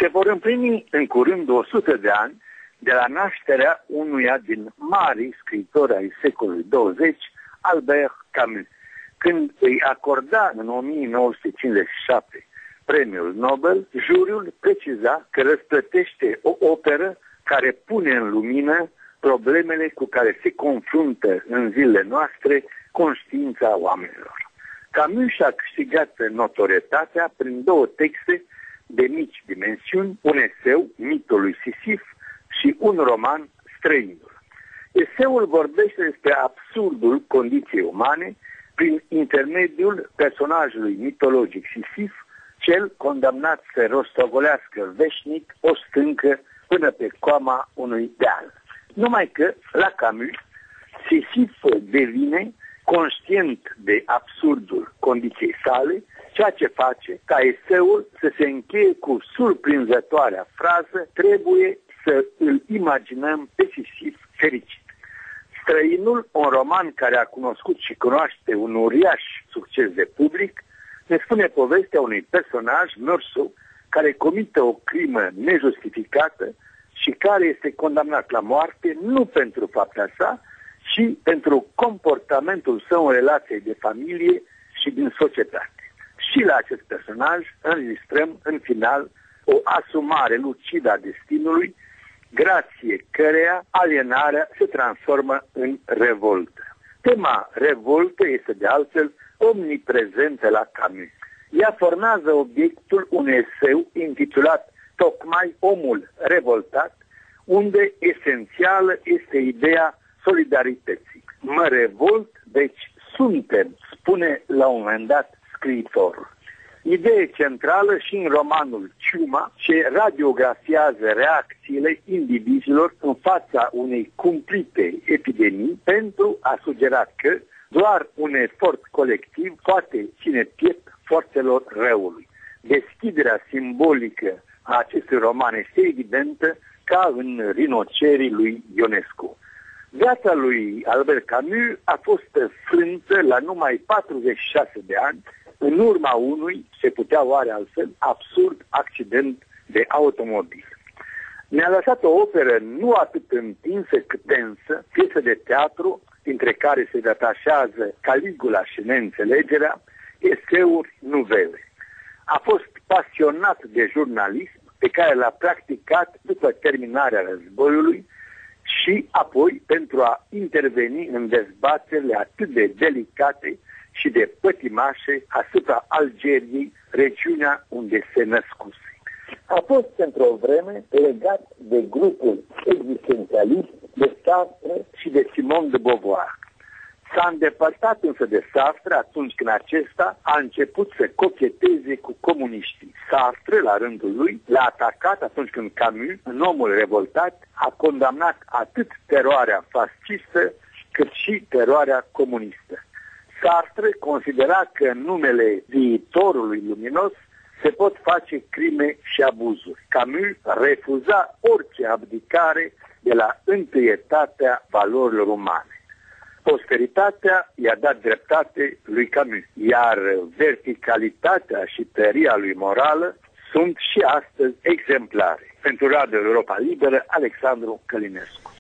Se vor împlini în curând 100 de ani de la nașterea unuia din marii scriitori ai secolului 20, Albert Camus, când îi acorda în 1957 premiul Nobel, juriul preciza că răsplătește o operă care pune în lumină problemele cu care se confruntă în zilele noastre conștiința oamenilor. Camus și-a câștigat notorietatea prin 2 texte de mici dimensiuni, un eseu, Mitul lui Sisif, și un roman, Străinul. Eseul vorbește despre absurdul condiției umane prin intermediul personajului mitologic Sisif, cel condamnat să rostogolească veșnic o stâncă până pe coama unui deal. Numai că, la Camus, Sisif devine conștient de absurdul condiției sale, ceea ce face ca eseul să se încheie cu surprinzătoarea frază: trebuie să îl imaginăm pe Sisif fericit. Străinul, un roman care a cunoscut și cunoaște un uriaș succes de public, ne spune povestea unui personaj, Meursault, care comite o crimă nejustificată și care este condamnat la moarte nu pentru fapta sa, ci pentru comportamentul său în relație de familie și din societate. Și la acest personaj înregistrăm în final o asumare lucidă a destinului, grație căreia alienarea se transformă în revoltă. Tema revoltă este de altfel omniprezentă la Camus. Ea formează obiectul unui eseu intitulat tocmai Omul revoltat, unde esențială este ideea solidarității. Mă revolt, deci suntem, spune la un moment dat scriitorul. Idee centrală și în romanul Ciuma, ce radiografiază reacțiile indivizilor în fața unei cumplite epidemii pentru a sugera că doar un efort colectiv poate ține piept forțelor răului. Deschiderea simbolică a acestui roman este evidentă ca în Rinocerii lui Ionescu. Viața lui Albert Camus a fost frântă la numai 46 de ani, în urma unui, se putea oare altfel, absurd accident de automobil. Ne-a lăsat o operă nu atât întinsă cât densă, piesă de teatru, dintre care se detașează Caligula și Neînțelegerea, eseuri, nuvele. A fost pasionat de jurnalism, pe care l-a practicat după terminarea războiului și apoi pentru a interveni în dezbaterile atât de delicate și de pătimașe asupra Algeriei, regiunea unde se născuse. A fost pentru o vreme legat de grupul existențialist de Sartre și de Simone de Beauvoir. S-a îndepărtat însă de Sartre atunci când acesta a început să cocheteze cu comuniștii. Sartre, la rândul lui, l-a atacat atunci când Camus, în Omul revoltat, a condamnat atât teroarea fascistă cât și teroarea comunistă. Sartre considera că în numele viitorului luminos se pot face crime și abuzuri. Camus refuza orice abdicare de la întâietatea valorilor umane. Posteritatea i-a dat dreptate lui Camus, iar verticalitatea și tăria lui morală sunt și astăzi exemplare. Pentru Radio Europa Liberă, Alexandru Călinescu.